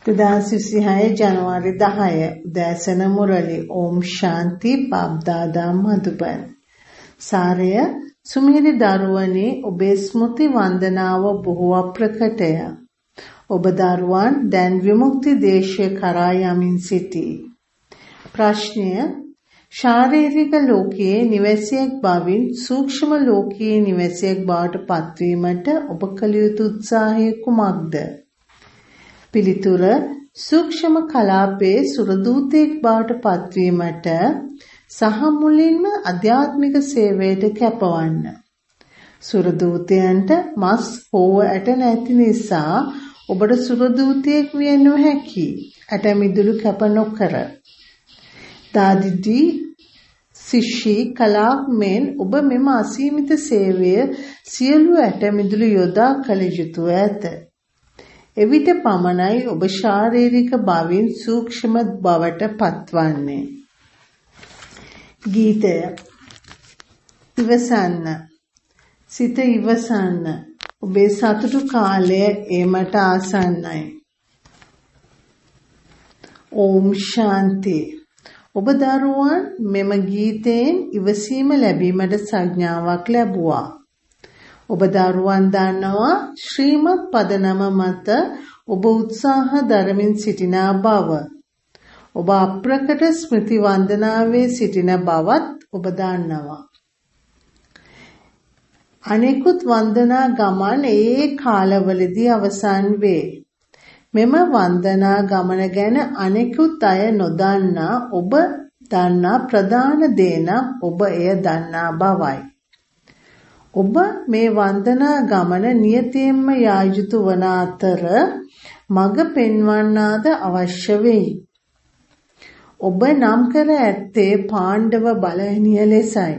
2026 ජනවාරි 10 උදෑසන මුරලි ඕම් ශාන්ති පාබ්දාදා මధుබන් සාරය සුමිහිරි දරුවනි ඔබේ ස්මෘති වන්දනාව බොහෝ අප්‍රකටය. ඔබ දරුවන් දැන් විමුක්ති දේශය කරා යමින් සිටී. ප්‍රශ්නය ශාරීරික ලෝකයේ නිවැසියෙක් බවින් සූක්ෂම ලෝකයේ නිවැසියෙක් බවට පත්වීමට ඔබ කළ යුතු උත්සාහය කුමක්ද? පිළිතුර සූක්ෂම කලාපයේ සුරදූතෙක් බවට පත්වීමට සහ මුලින්ම අධ්‍යාත්මික සේවයට කැපවන්න. සුරදූතයන්ට මස් හෝ ඇට නැති නිසා ඔබට සුරදූතයෙක් විය නොහැකි. ඇට මිදුළු කැප නොකර. දාදිදී සිෂි කලාක් මෙන් ඔබ මෙම අසීමිත සේවය සියලු ඇට මිදුළු යොදා කළ යුතුව ඇත. එවිට පමණයි ඔබ ශාරීරික බවින් සූක්ෂම බවට පත්වන්නේ. ගීතය ඉවසන්න. සිත ඉවසන්න. ඔබේ සතුටු කාලය ඒමට ආසන්නයි. ඕම් ශාන්ති. ඔබ දරුවන් මෙම ගීතයෙන් ඉවසීම ලැබීමට සංඥාවක් ලැබුවා. ඔබ දරුවන් දන්නවා ශ්‍රීමත් පදනම මත ඔබ උත්සාහ දරමින් සිටින බව. ඔබ අප්‍රකට ස්මෘති වන්දනාවේ සිටින බවත් ඔබ දන්නවා. අනෙකුත් වන්දනා ගමන් ඒ කාලවලදී අවසන් වේ. මෙම වන්දනා ගමන ගැන අනෙකුත් අය නොදන්නා ඔබ දන්නා ප්‍රධාන දේ නම් ඔබ එය දන්නා බවයි. ඔබ මේ වන්දනා ගමන නියතයෙන්ම යා යුතු වන අතර මඟ පෙන්වන්නාද අවශ්‍ය වෙයි. ඔබ නම් කර ඇත්තේ පාණ්ඩව බලහිනිය ලෙසයි.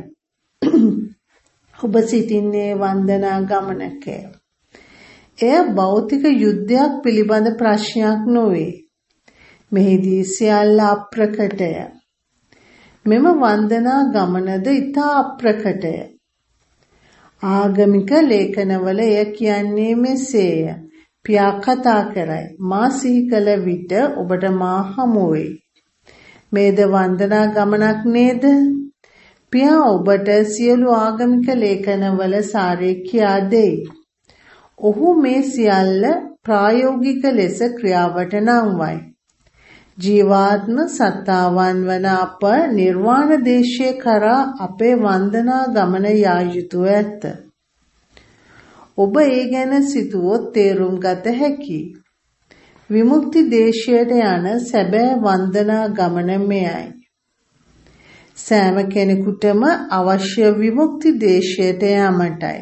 ඔබ සිටින්නේ වන්දනා ගමනක. එය භෞතික යුද්ධයක් පිළිබඳ ප්‍රශ්නයක් නොවේ. මෙහිදී සියල්ල අප්‍රකටය. මෙම වන්දනා ගමනද ඉතා අප්‍රකටය. ආගමික ලේඛනවල එය කියන්නේ මෙසේය. පියා කතා කරයි. මා සිහි කළ විට ඔබට මා හමු වෙයි. මේද වන්දනා ගමනක් නේද? පියා ඔබට සියලු ආගමික ලේඛනවල සාරය කියා දෙයි. ඔහු මේ සියල්ල ප්‍රායෝගික ලෙස ක්‍රියාවට නංවයි. ජීවාත්ම සත්තාවන් වන අප නිර්වාණ දේශය කරා අපේ වන්දනා ගමන යා යුතුව ඇත. ඔබ ඒ ගැන සිතුවොත් තේරුම් ගත හැකියි. විමුක්ති දේශයට යන සැබෑ වන්දනා ගමන මෙයයි. සෑම කෙනෙකුටම අවශ්‍ය විමුක්ති දේශයට යාමටයි.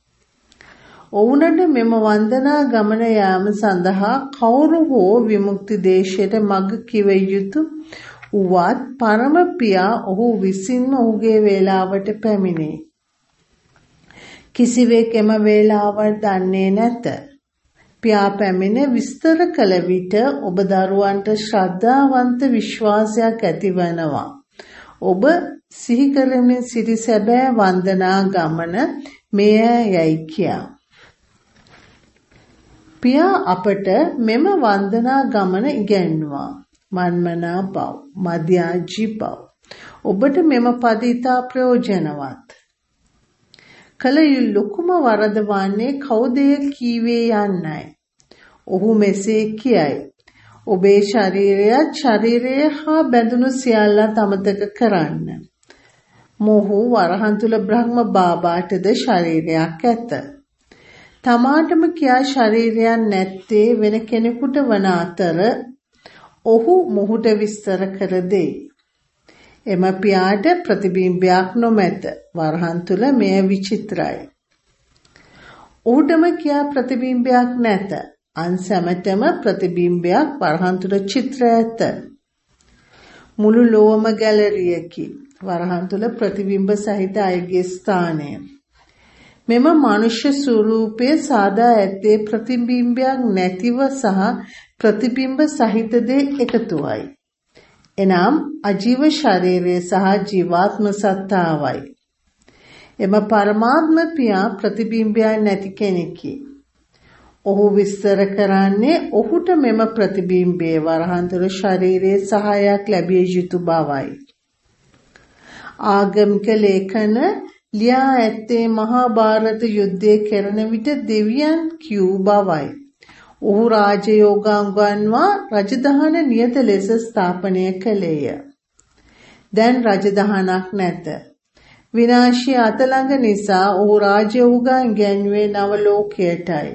ඔවුනට මෙම වන්දනා ගමන යාම සඳහා කවුරු හෝ විමුක්ති දේශයට මඟ කිව යුතු වුවත් පරම පියා ඔහු විසින්ම ඔහුගේ වේලාවට පැමිණේ. කිසිවෙක් එම වේලාව දන්නේ නැත. පියා පැමිණ විස්තර කළ විට ඔබ දරුවන්ට ශ්‍රද්ධාවන්ත විශ්වාසයක් ඇතිවනවා. ඔබ සිහි කරමින් සිටි සැබෑ වන්දනා ගමන මෙය යයි කියා. පියා අපට මෙම වන්දනා ගමන ඉගැන්වුවා. මන්මනා බව, මධ්‍යාජී බව. ඔබට මෙම පද ඉතා ප්‍රයෝජනවත්. කල ලොකුම වරද වන්නේ කවුද කීවේ යන්නයි. ඔහු මෙසේ කියයි. ඔබේ ශරීරය හා බැඳුණු සියල්ලත් අමතක කරන්න. මොහු වරහන් තුල බ්‍රහ්ම බාබාටද ශරීරයක් ඇත. තමාටම කියා ශරීරයක් නැත්තේ වෙන කෙනෙකුට වන අතර ඔහු මොහුට විස්තර කර දෙයි. එම පියාට ප්‍රතිබිම්බයක් නොමැත. වරහන් තුල මෙය විචිත්‍රයි. ඔහුටම කියා ප්‍රතිබිම්බයක් නැත. අන් සැමටම ප්‍රතිබිම්බයක් වරහන් තුල චිත්‍ර ඇත. මුළු ලෝවම ගැලරියකි. වරහන් තුල ප්‍රතිබිම්බ සහිත අයගේ ස්ථානය. මෙම මනුෂ්‍ය ස්වරූපයේ සාදා ඇත්තේ ප්‍රතිබිම්බයක් නැතිව සහ ප්‍රතිබිම්බ සහිත දේ එකතුවයි. එනම් අජීව ශරීරය සහ ජීවාත්ම සත්තාවයි. එම පරමාත්ම පියා ප්‍රතිබිම්බයක් නැති කෙනෙකි. ඔහු විස්තර කරන්නේ ඔහුට මෙම ප්‍රතිබිම්බයේ වරහන්තුල ශරීරයේ සහායක් ලැබිය යුතු බවයි. ආගමික ලේඛන ලියා ඇත්තේ මහා භාරත යුද්ධයේ කෙරෙන විට දෙවියන් කියූ බවයි. ඔහු රාජයෝගාංගන්වා රජදහන නියත ලෙස ස්ථාපනය කළේය. දැන් රජදහනක් නැත. විනාශය අතළඟ නිසා ඔහු රාජයෝගාන් ගැන්වේ නව ලෝකයටයි.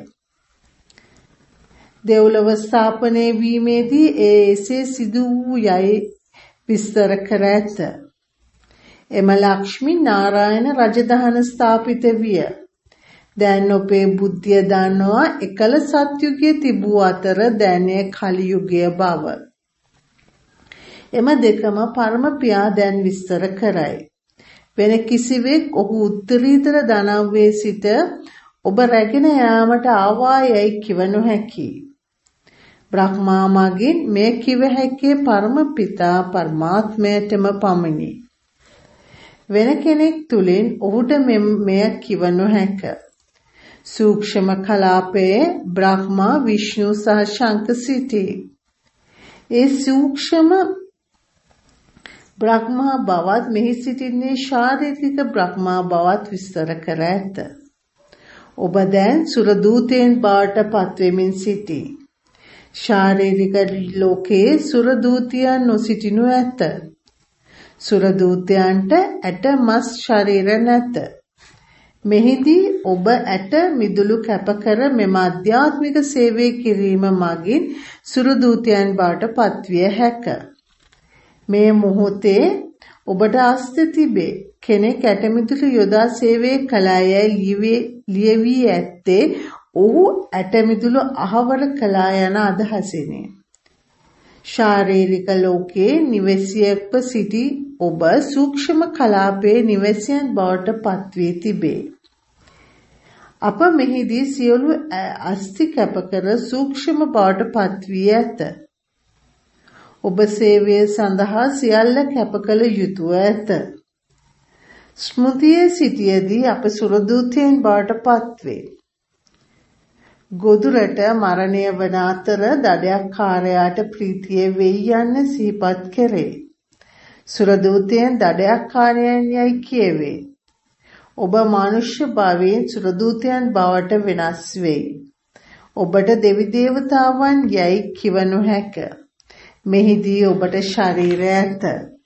දෙව්ලොව ස්ථාපනය වීමේදී එසේ සිදු වූ යයි විස්තර කර ඇත. එම ලක්ෂ්මී නාරායණ රජදහන ස්ථාපිත විය. දැන් ඔබේ බුද්ධිය දන්නවා එකල සත්‍යුගයේ තිබූ අතර දැනේ කලි යුගයේ බව. එම දෙකම පරම පියා දැන් විස්තර කරයි. වෙන කිසිවෙක් ඔහු උත්තරීතර ධනව්වේ සිට ඔබ රැගෙන යාමට ආවා යයි කිව නොහැකි. බ්‍රහ්මා මගින් මේ කිව හැකේ පරම පිතා පරමාත්මයටම පමණි. වෙන කෙනෙක් තුලින් ඔහුට මෙය කිව නොහැක. සූක්ෂම කලාපයේ බ්‍රහ්මා විෂ්ණු සහ ශංඛ සිටී. ඒ සූක්ෂම බ්‍රහ්මා බවත් මෙහි සිටින්නේ ශාරීරික බ්‍රහ්මා බවත් විස්තර කර ඇත. ඔබ දැන් සුර දූතයන් බවට පත්වෙමින් සිටී. ශාරීරික ලෝකයේ සුර දූතයන් නොසිටිනු ඇත. සුර දූතයන්ට ඇට මස් ශරීර නැත. මෙහිදී ඔබ ඇට මිදුළු කැපකර මෙම අධ්‍යාත්මික සේවය කිරීම මගින් සුර දූතයන් බවට පත්විය හැක. මේ මොහොතේ ඔබට අස්ත තිබේ. කෙනෙක් ඇටමිදුළු යොදා සේවය කළායයි ලියවී ඇත්තේ ඔහු ඇටමිදුළු අහවර කළා යන අදහසිනි. ශාරීරික ලෝකයේ නිවැසියෙක්ව සිටි ඔබ සූක්ෂම කලාපයේ නිවැසියන් බවට පත්වී තිබේ. අප මෙහිදී සියලු අස්ති කැපකර සූක්ෂම බවට පත්වී ඇත. ඔබ සේවය සඳහා සියල්ල කැප කළ යුතුව ඇත. ස්මෘතියේ සිටියේදී අප සුරදූතයන් බවට පත්වේ. ගොදුරට මරණය වන අතර දඩයක්කාරයාට ප්‍රීතිය වෙයි යන්න සිහිපත් කෙරේ. සුරදූතයන් දඩයක්කාරයන් යයි කියවේ. ඔබ මනුෂ්‍ය භවයෙන් සුරදූතයන් බවට වෙනස් වෙයි. ඔබට දෙවි දේවතාවන් යයි කිව නොහැක. මෙහිදී ඔබට ශරීරය ඇත.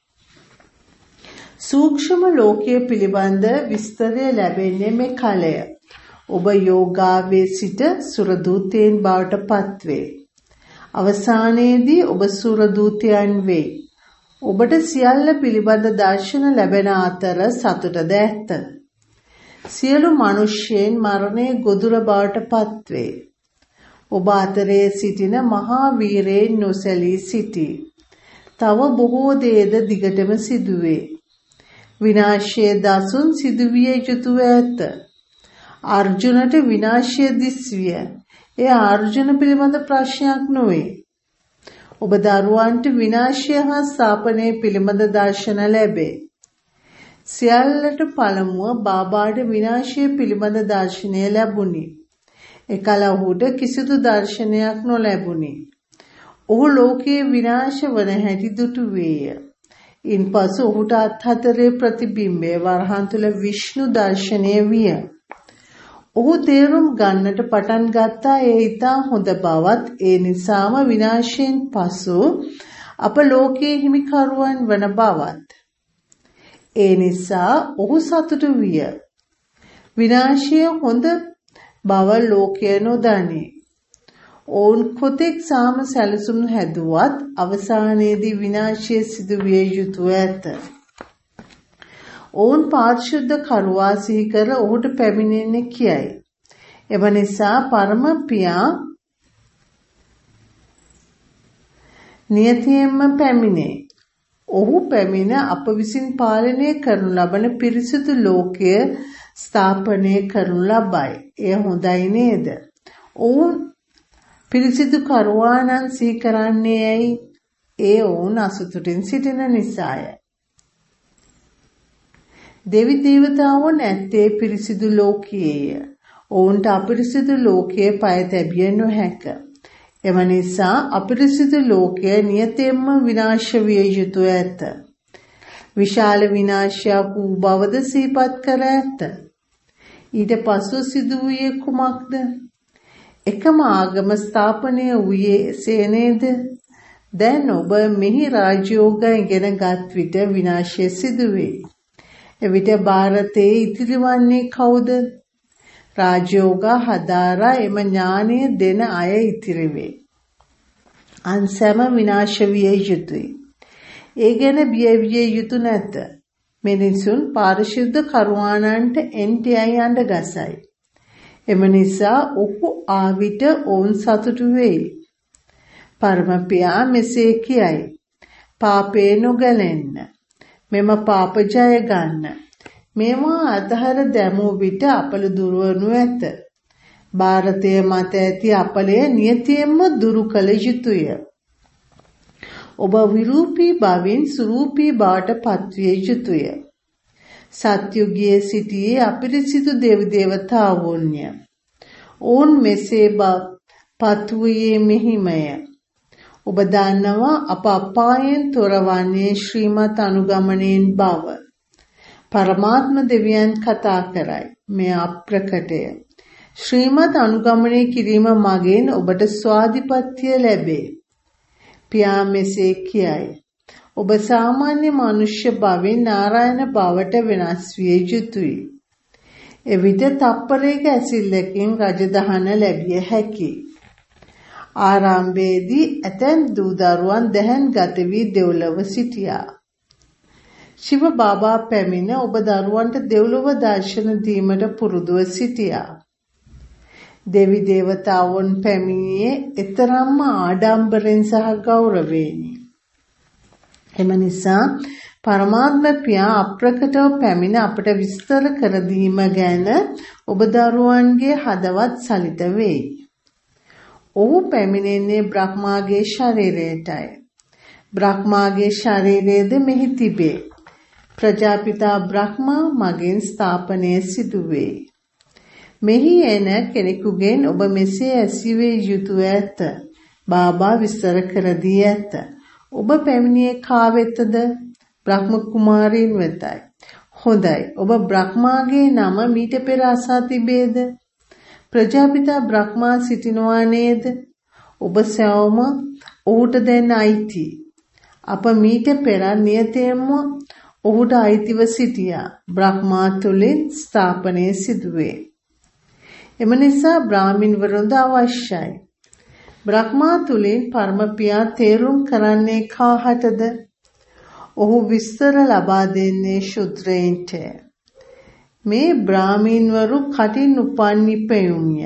සූක්ෂම ලෝකයේ පිළිබඳ විස්තරය ලැබෙන්නේ මේ කලය. ඔබ යෝගාවේ සිට සුරදූතයන් බවට පත්වේ. අවසානයේදී ඔබ සුරදූතයන් වෙයි. ඔබට සියල්ල පිළිබඳ දර්ශන ලැබෙන අතර සතුටද ඇත. සියලු මිනිස්යන් මරණයේ ගොදුර බවට පත්වේ. ඔබ අතරේ සිටින මහා වීරයන් නොසැලී සිටී. තව බොහෝ දේද දිගටම සිදුවේ. විනාශයේ දසුන් සිදුවිය යුතුව ඇත. අර්ජුනට විනාශය දිස්විය. එය අර්ජුන පිළිබඳ ප්‍රශ්නයක් නොවේ. ඔබ දරුවන්ට විනාශය හා ස්ථාපනය පිළිබඳ දර්ශන ලැබේ. සියල්ලට පළමුව බාබාට විනාශය පිළිබඳ දර්ශනය ලැබුණි. එකල ඔහුට කිසිදු දර්ශනයක් නොලැබුණි. ඔහු ලෝකයේ විනාශ වන හැටි දුටුවේය. ඉන්පසු ඔහුට අත්හතරේ ප්‍රතිබිම්බය වරහන් තුල විෂ්ණු දර්ශනය විය. ඔහු තේරුම් ගන්නට පටන් ගත්තා ඒ ඊටා හොඳ බවත් ඒ නිසාම විනාශයෙන් පසු අප ලෝකයේ හිමිකරුවන් වන බවත්. ඒ නිසා ඔහු සතුටු විය. විනාශය හොඳ බව ලෝකය නොදනී. ඔවුන් කොතෙක් සාම සැලසුම් හැදුවත් අවසානයේදී විනාශය සිදුවිය යුතුව ඇත. ඔවුන් පාරිශුද්ධ කරුවා සිහි කර ඔහුට පැමිණෙන්නේ කියයි. එම නිසා පරම පියා නියතියෙන්ම පැමිණේ. ඔහු පැමිණ අප විසින් පාලනය කරනු ලබන පිරිසිදු ලෝකය ස්ථාපනය කරනු ලබයි. එය හොඳයි නේද? ඔවුන් පිරිසිදු කරුවානන් සිහි කරන්නේ ඇයි? ඒ ඔවුන් අසතුටින් සිටින නිසාය. දෙවි දේවතාවුන් ඇත්තේ පිරිසිදු ලෝකයේය. ඔවුන්ට අපිරිසිදු ලෝකයේ පය තැබිය නොහැක. එම නිසා අපිරිසිදු ලෝකය නියතයෙන්ම විනාශ විය යුතුය ඇත. විශාල විනාශයක් වූ බවද සිහිපත් කර ඇත. ඊට පසු සිදු වූයේ කුමක්ද? එකම ආගම ස්ථාපනය වූයේ එසේ නේද? දැන් ඔබ මෙහි රාජයෝග ඉගෙනගත් විට විනාශය සිදුවේ. එවිට ಭಾರತයේ ඉතිරිවන්නේ කවුද? රාජයෝග හදාරා එම ඥානය දෙන අය ඉතිරි වේ. අන්සම විනාශ විය යුතුය. ඒ ගැන බිය යුතු නැත. මිනිසුන් පාරිශුද්ධ කරුවානන්ට එන්ටයයි අඬ ගසයි. එම නිසා ඔහු ආවිට ඔවුන් සතුටු වෙයි. පරමපියා මෙසේ කියයි. පාපේ නොගැලෙන්න. මෙම පාප ජය ගන්න. මේවා අතහැර දැමූ විට අපල දුරවනු ඇත. ಭಾರತයේ මත ඇති අපලය නියතියෙන්ම දුරු කළ යුතුය. ඔබ විරූපී භවෙන් සුරූපී බවට පත්විය යුතුය. සත්‍යුගයේ සිටියේ අපිරිසිදු දේව දේවතාවුන්ය. ඔවුන් මෙසේ පත්වුයේ මෙහිමය. ඔබ දන්නවා අප අපායෙන් තොරවන්නේ ශ්‍රීමත් අනුගමනයෙන් බව. පරමාත්ම දෙවියන් කතා කරයි. මෙය අප්‍රකටය. ශ්‍රීමත් අනුගමනය කිරීම මගින් ඔබට ස්වාධිපත්‍ය ලැබේ. පියා මෙසේ කියයි. ඔබ සාමාන්‍ය මනුෂ්‍ය භවෙන් නාරායන භවට වෙනස් විය යුතුය. එවිට තප්පරයක ඇසිල්ලකින් රජදහන ලැබිය හැකියි. ආරම්භයේදී ඇතැම් දූ දරුවන් දැහැන් ගත වී දෙව්ලොව සිටියා. ශිව බාබා පැමිණ ඔබ දරුවන්ට දෙව්ලොව දර්ශන දීමට පුරුදුව සිටියා. දෙවි දේවතාවුන් පැමිණියේ එතරම්ම ආඩම්බරෙන් සහ ගෞරවයෙනි. එම නිසා පරමාත්ම පියා අප්‍රකටව පැමිණ අපට විස්තර කර දීම ගැන ඔබ දරුවන්ගේ හදවත් සලිත වෙයි. ඔහු පැමිණෙන්නේ බ්‍රහ්මාගේ ශරීරයටයි. බ්‍රහ්මාගේ ශරීරයේද මෙහි තිබේ. ප්‍රජාපිතා බ්‍රහ්මා මගින් ස්ථාපනය සිදුවේ. මෙහි එන කෙනෙකුගෙන් ඔබ මෙසේ ඇසිවිය යුතුය ඇත. බාබා විස්තර කර දී ඇත. ඔබ පැමිණියේ කා වෙතද? බ්‍රහ්ම කුමාරීන් වෙතයි. හොඳයි. ඔබ බ්‍රහ්මාගේ නම මීට පෙර අසා තිබේද? ප්‍රජාපිතා බ්‍රහ්මා සිටිනවා නේද? ඔබ සැවම ඔහුට දෙන්න අයිති. අප මීට පෙර නියතයෙන්ම ඔහුට අයිතිව සිටියා. බ්‍රහ්මා තුලින් ස්ථාපනය සිදුවේ. එම නිසා බ්‍රාහ්මින්වරුන්ද අවශ්‍යයි. බ්‍රහ්මා තුලින් පරම පියා තේරුම් කරන්නේ කාහටද? ඔහු විස්තර ලබා දෙන්නේ ශුද්‍රයින්ට. මේ බ්‍රාහ්මින්වරු කටින් උපන් නිපැයුම්ය.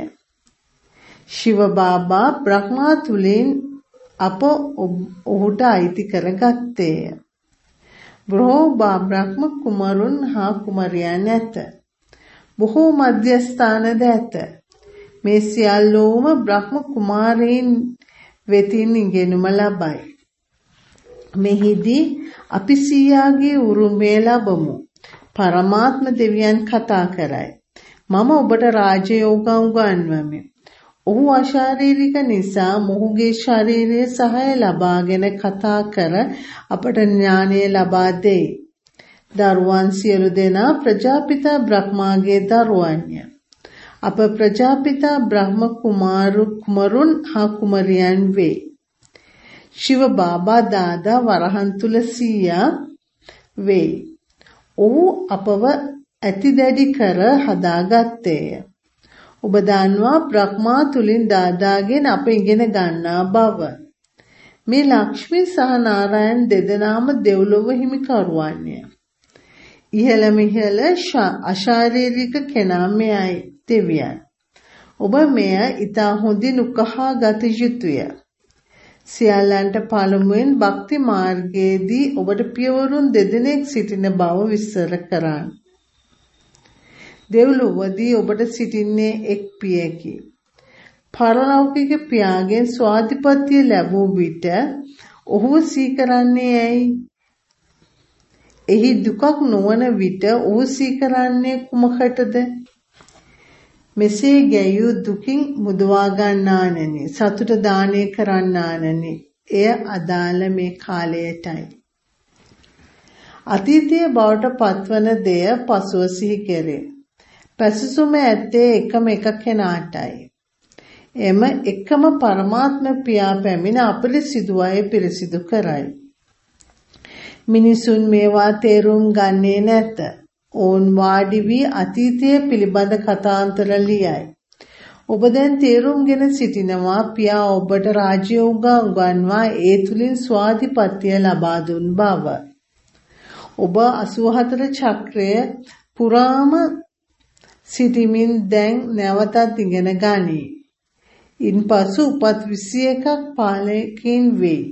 ශිව බාබා බ්‍රහ්මා තුලින් අප ඔහුට අයිති කරගත්තේය. බ්‍රහ්ම කුමරුන් හා කුමරියන් ඇත. බොහෝ මධ්‍යස්ථානද ඇත. මේ සියල්ලෝම බ්‍රහ්ම කුමාරයන් වෙතින් ඉගෙනුම ලබයි. මෙහිදී අපි සියාගේ උරුමය ලබමු. පරමාත්ම දෙවියන් කතා කරයි. මම ඔබට රාජයෝග උගන්වමි. ඔහු අශාරීරික නිසා මොහුගේ ශාරීරික සහාය ලබාගෙන කතා කර අපට ඥානය ලබා දෙයි. දරුවන් සියලු දෙනා ප්‍රජාපිතා බ්‍රහ්මාගේ දරුවන්ය. අප ප්‍රජාපිතා බ්‍රහ්ම කුමරුන් හා කුමරියන් වේ. ශිව බාබා දාදා වරහන් තුල සීයා වේ. ඔහු අපව ඇති දැඩි කර හදාගත්තේය. ඔබ දන්නවා බ්‍රහ්මා තුලින් දාදාගෙන් අප ඉගෙන ගන්නා බව. මේ ලක්ෂ්මී සහ නාරායන් දෙදෙනාම දෙව්ලොව හිමිකරුවන්ය. ඉහළම ඉහළ අශාරීරික කෙනා මෙයයි දෙවියන්. ඔබ මෙය ඊතා හොඳින් උකහා ගත යුතුය. සියල්ලන්ට පළමුවෙන් භක්ති මාර්ගයේදී ඔබට පියවරුන් දෙදෙනෙක් සිටින බව විස්තර කරන්න. දෙව්ලොවදී ඔබට සිටින්නේ එක් පියෙකි. පරලෞකික පියාගෙන් ස්වාධිපත්‍ය ලැබූ විට ඔහු සීකරන්නේ ඇයි? එහි දුකක් නොවන විට ඔහු සීකරන්නේ කුමකටද? මෙසේ ගැයූ දුකින් මුදවා ගන්නානනි සතුට දානය කරන්නානනි එය අදාළ මේ කාලයටයි. අතීතයේ බවට පත්වන දෙය පසුව සිහි කෙරේ. පැසසුම ඇත්තේ එකම එක කෙනාටයි. එම එකම පරමාත්ම පියා පැමිණ අපිරිසිදු අය පිරිසිදු කරයි. මිනිසුන් මේවා තේරුම් ගන්නේ නැත. ඔවුන් වාඩි වී අතීතය පිළිබඳ කතාන්තර ලියයි. ඔබ දැන් තේරුම්ගෙන සිටිනවා පියා ඔබට රාජ්‍යෝග උගන්වා ඒ තුලින් ස්වාධිපත්‍ය ලබා දුන් බව. ඔබ 84 චක්‍රය පුරාම සිටිමින් දැන් නැවතත් ඉගෙන ගනී. ඉන්පසු උපත් 21ක් පාලකයින් වෙයි.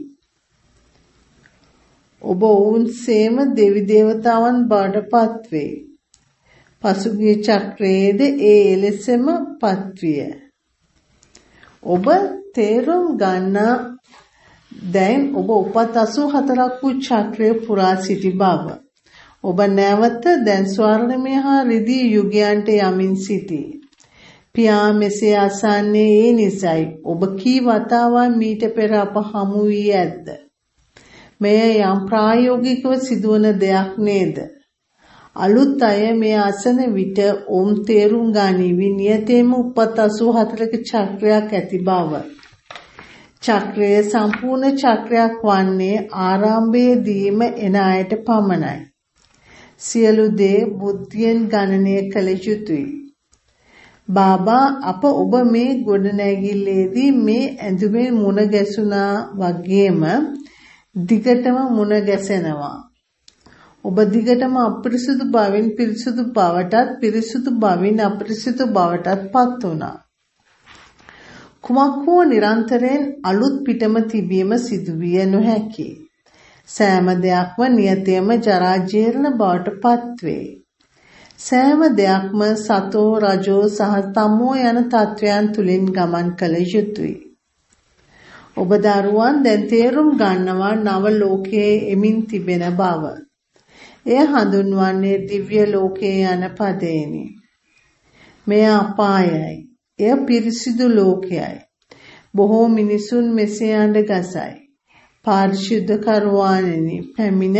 ඔබ වුන්සේම දෙවි දේවතාවන් බවට පත්වේ. පසුගිය චක්‍රයේද ඒ එලෙසම පත්විය. ඔබ තේරුම් ගන්නා දැන් ඔබ උපත් 84ක් වූ චක්‍රය පුරා සිටි බව. ඔබ නැවත දැන් ස්වර්ණමය හා රිදී යුගයන්ට යමින් සිටී. පියා මෙසේ අසන්නේ ඒ නිසයි. ඔබ කී වතාවක් මීට පෙර අප හමු වී ඇද්ද? මෙය යම් ප්‍රායෝගිකව සිදුවන දෙයක් නේද? අලුත් අය මේ අසන විට ඔවුන් තේරුම් ගනිවි නියතේම උපත් 84ක චක්‍රයක් ඇති බව. චක්‍රය සම්පූර්ණ චක්‍රයක් වන්නේ ආරම්භයේදීම එන අයට පමණයි. සියලු දේ බුද්ධියෙන් ගණනය කළ යුතුයි. බාබා අප ඔබ මේ ගොඩනැගිල්ලේදී මේ ඇඳුමේ මුණ ගැසුණා වගේම දිගටම මුණ ගැසෙනවා. ඔබ දිගටම අපිරිසුදු බවින් පිරිසුදු බවටත් පිරිසුදු බවින් අපිරිසුදු බවටත් පත් වුණා. කුමක් හෝ නිරන්තරයෙන් අලුත් පිටම තිබීම සිදුවිය නොහැකි. සෑම දෙයක්ම නියතයම ජරා ජීර්ණ බවට පත්වේ. සෑම දෙයක්ම සතෝ රජෝ සහ තමෝ යන තත්වයන් තුලින් ගමන් කළ යුතුය. ඔබ දරුවන් දැන් තේරුම් ගන්නවා නව ලෝකයේ එමින් තිබෙන බව. එය හඳුන්වන්නේ දිව්‍ය ලෝකයේ යන පදේනි. මෙය අපායයි. එය පිරිසිදු ලෝකයයි. බොහෝ මිනිසුන් මෙසේ අඬ ගසයි. පාරිශුද්ධ කරවානෙනි පැමිණ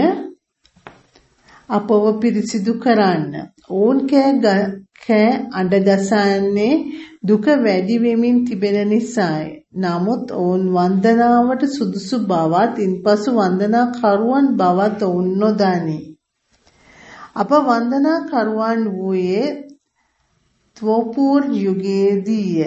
අපව පිරිසිදු කරන්න. ඔවුන් කෑ අඬ ගසන්නේ දුක වැඩි වෙමින් තිබෙන නිසාය. නමුත් ඔවුන් වන්දනාවට සුදුසු බවත් ඉන්පසු වන්දනා කරුවන් බවත් ඔවුන් නොදනී. අප වන්දනා කරුවන් වූයේ ත්වෝපූර් යුගයේදීය.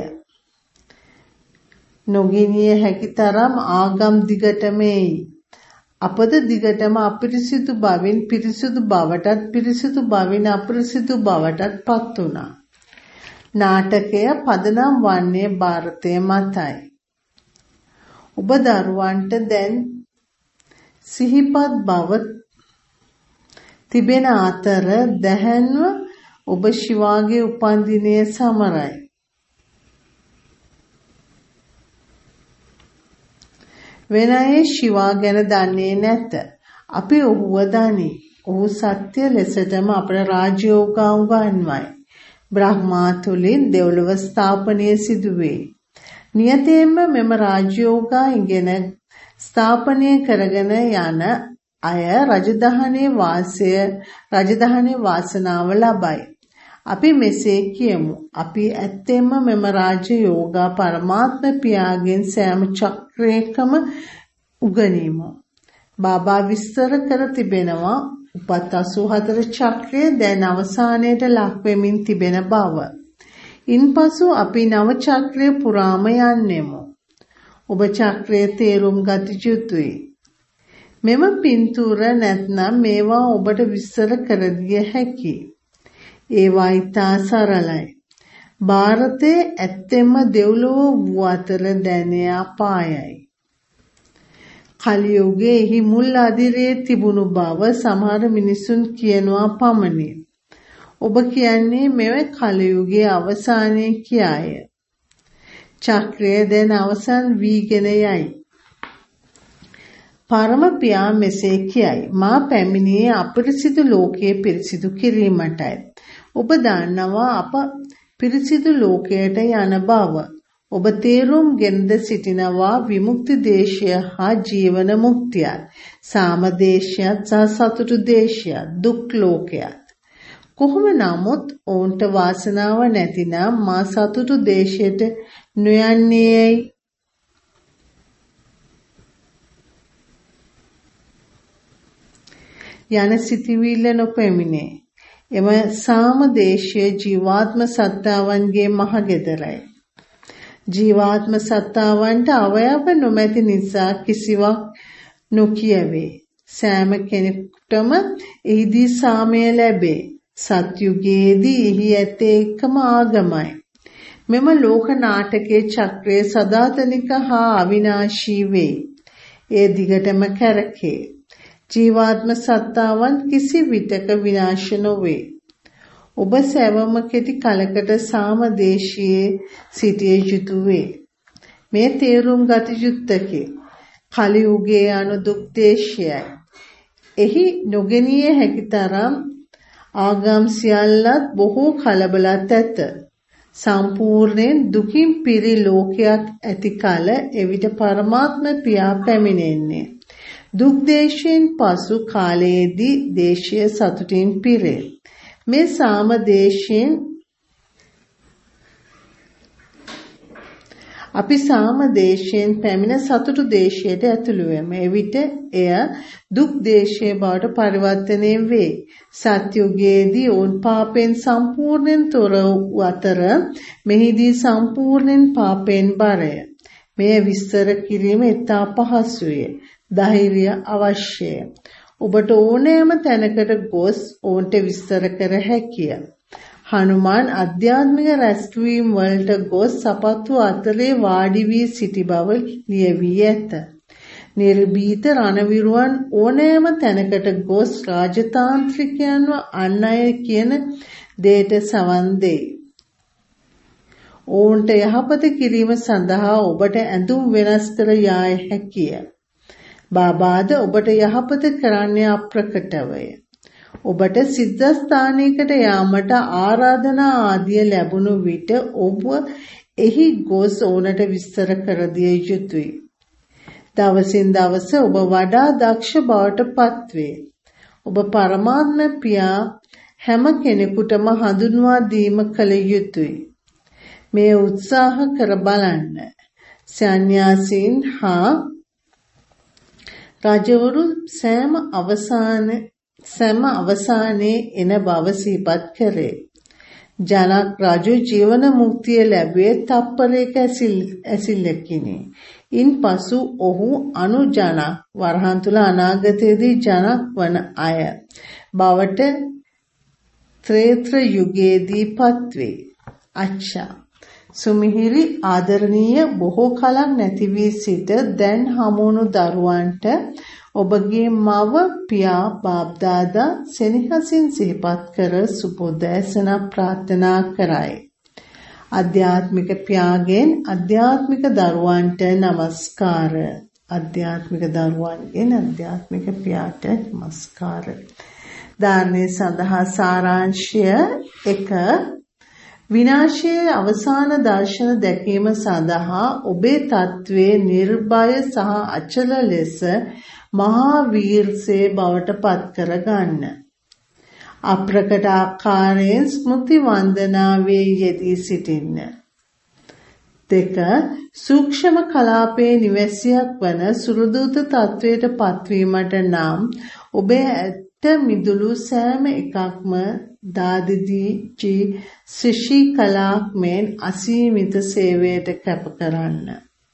නොගිනිය හැකි තරම් ආගම් දිගටම එයි. අපද දිගටම අපිරිසිදු බවින් පිරිසිදු බවටත් පිරිසිදු බවින් අපිරිසිදු බවටත් පත් වුණා. නාටකය පදනම් වන්නේ ಭಾರತයේ මතයි. ඔබ දරුවන්ට දැන් සිහිපත් බව තිබෙන අතර දැහැන්ව ඔබ ශිවාගේ උපන්දිනය සමරයි. වෙන අය ශිවා ගැන දන්නේ නැත. අපි ඔහුව දනි. ඔහු සත්‍ය ලෙසටම අපේ රාජ්‍යෝග උගන්වයි. බ්‍රහ්මා තුලින් දෙව්ලොව ස්ථාපනය සිදුවේ. නියතයෙන්ම මෙම රාජ්‍යෝගා ඉගෙන ස්ථාපනය කරගෙන යන අය රජදහනේ වාසනාව ලබයි. අපි මෙසේ කියමු. අපි ඇත්තෙන්ම මෙම රාජ්‍යෝගා පරමාත්ම පියාගෙන් සෑම චක්‍රයකම උගනිමු. බාබා විස්තර කර තිබෙනවා උපත් 84 චක්‍රය දැන් අවසානයට ලක් වෙමින් තිබෙන බව. ඉන්පසු අපි නව චක්‍රය පුරාම යන්නෙමු. ඔබ චක්‍රයේ තේරුම් ගත යුතුයි. මෙම පින්තූර නැත්නම් මේවා ඔබට විස්තර කර දිය හැකියි. ඒවා ඉතා සරලයි. ಭಾರತයේ ඇත්තෙන්ම දෙව්ලොව වූ අතර දැන අපායයි. කලියුගයේ එහි මුල් අදිරේ තිබුණු බව සමහර මිනිසුන් කියනවා පමණි. ඔබ කියන්නේ මෙව කලියුගයේ අවසානයේ කියාය. චක්‍රය දැන් අවසන් වීගෙන යයි. පරම පියා මෙසේ කියයි. මා පැමිණියේ අපිරිසිදු ලෝකයේ පිරිසිදු කිරීමටයි. ඔබ දන්නවා අප පිරිසිදු ලෝකයට යන බව. ඔබ තේරුම් ගෙනද සිටිනවා විමුක්ති දේශය හා ජීවන මුක්තියත්, සාම දේශයත් සහ සතුටු දේශයත්, දුක් ලෝකයත්. කොහොම නමුත් ඔවුන්ට වාසනාව නැතිනම් මා සතුටු දේශයට නොයන්නේයි. යන සිටිවිල්ල නොපැමිණේ. එම සාම දේශය ජීවාත්ම සත්තාවන්ගේ මහගෙදරයි. ජීවාත්ම සත්තාවන්ට අවයව නොමැති නිසා කිසිවක් නොකියවේ. සෑම කෙනෙකුටම එහිදී සාමය ලැබේ. සත්‍යුගයේදී එහි ඇත්තේ එකම ආගමයි. මෙම ලෝක නාටකයේ චක්‍රය සදාතනික හා අවිනාශී වේ. ඒ දිගටම කැරකේ. ජීවාත්ම සත්තාවන් කිසි විටක විනාශ නොවේ. ඔබ සැවම කෙටි කලකට සාමදේශයේ සිටිය යුතු වේ. මේ තේරුම් ගත යුත්තකි. කලියුගයේ අනු දුක් දේශයයි. එහි නොගෙනිය හැකි තරම් ආගම් සියල්ලත් බොහෝ කලබලත් ඇත. සම්පූර්ණයෙන් දුකින් පිරි ලෝකයක් ඇති කල එවිට පරමාත්ම පියා පැමිණෙන්නේ. දුක් දේශයෙන් පසු කාලයේදී දේශය සතුටින් පිරේ. මේ සාම දේශයෙන් අපි සාම දේශයෙන් පැමිණ සතුටු දේශයට ඇතුළු වෙමු. එවිට එය දුක් දේශයේ බවට පරිවර්තනය වේ. සත්‍යුගයේදී ඔවුන් පාපෙන් සම්පූර්ණයෙන් තොර වූ අතර මෙහිදී සම්පූර්ණයෙන් පාපෙන් බරය. මෙය විස්තර කිරීම ඉතා පහසුය. ධෛර්යය අවශ්‍යය. ඔබට ඕනෑම තැනකට ගොස් ඔවුන්ට විස්තර කර හැකිය. හනුමාන් අධ්‍යාත්මික රැස්වීම් වලට ගොස් සපත්තු අතරේ වාඩි වී සිටි බව ලියවී ඇත. නිර්භීත රණවිරුවන් ඕනෑම තැනකට ගොස් රාජතාන්ත්‍රිකයන්ව අන් අය කියන දෙයට සවන් දෙයි. ඔවුන්ට යහපත කිරීම සඳහා ඔබට ඇඳුම් වෙනස් කර යා හැකිය. බාබාද ඔබට යහපත කරන්නේ අප්‍රකටවය. ඔබට සිද්ධාස්ථානයකට යාමට ආරාධනා ආදිය ලැබුණු විට ඔබ එහි ගොස් ඕනට විස්තර කර දිය යුතුය. දවසින් දවස ඔබ වඩා දක්ෂ බවට පත්වේ. ඔබ පරමාත්ම පියා හැම කෙනෙකුටම හඳුන්වා දීම කළ යුතුය. මේ උත්සාහ කර බලන්න. සන්‍යාසීන් හා රජවරු සෑම අවසානයේ එන බව සිහිපත් කරේ. ජනක රජු ජීවන මුක්තිය ලැබුවේ තප්පරයක ඇසිල්ලකිනි. ඉන්පසු ඔහු අනුජනක වරහන් තුල අනාගතයේදී ජනක වන අය බවට ත්‍රේත්‍ර යුගයේදී පත්වේ. අච්චා සුමිහිරි ආදරණීය බොහෝ කලක් නැති වී සිට දැන් හමුණු දරුවන්ට ඔබගේ මව පියා බාප්දාදා සෙනෙහසින් සිහිපත් කර සුබෝදෑසන ප්‍රාර්ථනා කරයි. ආධ්‍යාත්මික පියාගෙන් ආධ්‍යාත්මික දරුවන්ට নমස්කාර. ආධ්‍යාත්මික දරුවන්ගෙන් ආධ්‍යාත්මික පියාට নমස්කාර. ධර්මයේ සඳහා සාරාංශය 1 විනාශයේ අවසාන දර්ශන දැකීම සඳහා ඔබේ තත්වයේ නිර්භය සහ අචල ලෙස මහා වීරසේ බවට පත් කරගන්න. අප්‍රකට ආකාරයෙන් ස්මෘති වන්දනාවේ යෙදී සිටින්න. 2 සූක්ෂම කලාපයේ නිවැසියක් වන සුරුදූත තත්වයට පත්වීමට නම් ඔබේ ඇත්ත මිදුළු සෑම එකක්ම දාදිදී ශිෂි කලාක් මෙන් අසීමිත සේවයට කැප කරන්න.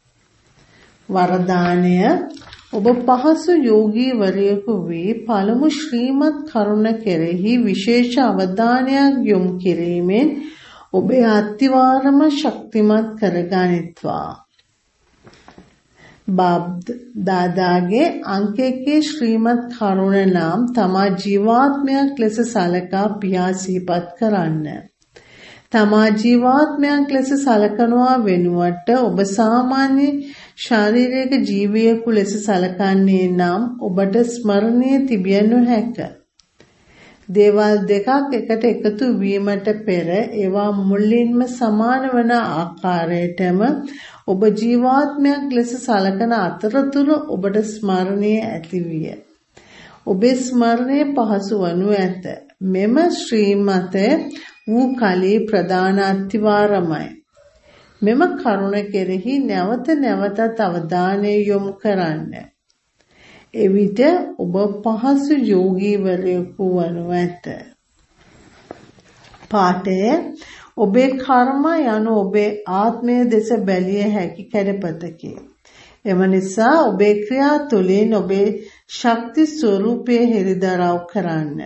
වරදානය ඔබ පහසු යෝගීවරයෙකු වී පළමු ශ්‍රීමත් කරුණ කෙරෙහි විශේෂ අවධානයක් යොමු කිරීමෙන් ඔබේ අත්විවරම ශක්තිමත් කරගනිත්වා. बाप दादाගේ अंक 1 ශ්‍රීමත් කරුණ නම් තමා ජීවාත්මයක් ලෙස සලකා පියා සිහිපත් කරන්න. තමා ජීවාත්මයක් ලෙස සලකනවා වෙනුවට ඔබ සාමාන්‍ය ශාරීරික ජීවියෙකු ලෙස සලකන්නේ නම් ඔබට ස්මරණයේ තිබිය නොහැක. දේවල් දෙකක් එකට එකතු වීමට පෙර ඒවා මුලින්ම සමාන වන ආකාරයටම ඔබ ජීවාත්මයක් ලෙස සලකන අතරතුර ඔබට ස්මරණයේ ඇතිවිය. ඔබේ ස්මරණය පහසු වනු ඇත. මෙම ශ්‍රීමත වූ කලී ප්‍රධාන අත්විවරමයි. මෙම කරුණ කෙරෙහි නැවත නැවතත් අවධානය යොමු කරන්න. එවිට ඔබ පහසු යෝගීවරයෙකු වනු ඇත. පාඨය ඔබේ කර්ම යනු ඔබේ ආත්මය දෙස බැලිය හැකි කැඩපතකි. එම නිසා ඔබේ ක්‍රියා තුළින් ඔබේ ශක්ති ස්වરૂපය හෙළිදරව් කරන්න.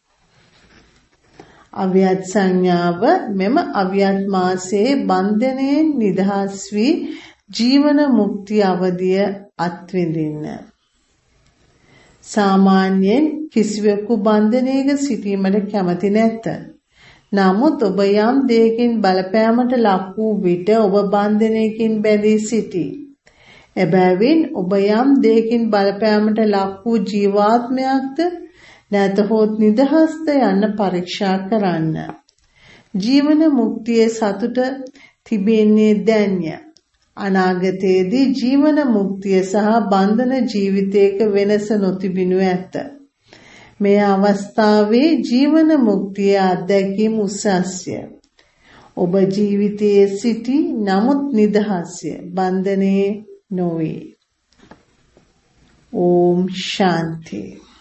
අවියත් සංඥාව මෙම අවියත් මාසයේ බන්ධනයෙන් නිදහස් වී ජීවන මුක්තිය අවදිය අත්විඳින්න. සාමාන්‍යයෙන් කිසිවෙකු බන්ධනයක සිටීමට කැමති නැත. නමුත් ඔබ යම් දෙයකින් බලපෑමට ලක් වූ විට ඔබ බන්ධනයකින් බැඳී සිටී. එබැවින් ඔබ යම් දෙයකින් බලපෑමට ලක් වූ ජීවාත්මයක්ද නැතහොත් නිදහස්ද යන්න පරීක්ෂා කරන්න. ජීවන මුක්තියේ සතුට තිබෙන්නේ දැන්ය. අනාගතයේදී ජීවන මුක්තිය සහ බන්ධන ජීවිතයක වෙනස නොතිබිනු ඇත. මේ අවස්ථාවේ ජීවන මුක්තිය අත්දැකීම උසස්ය. ඔබ ජීවිතයේ සිටි නමුත් නිදහස්ය. බන්ධනේ නොවේ. ඕම් ශාන්ති.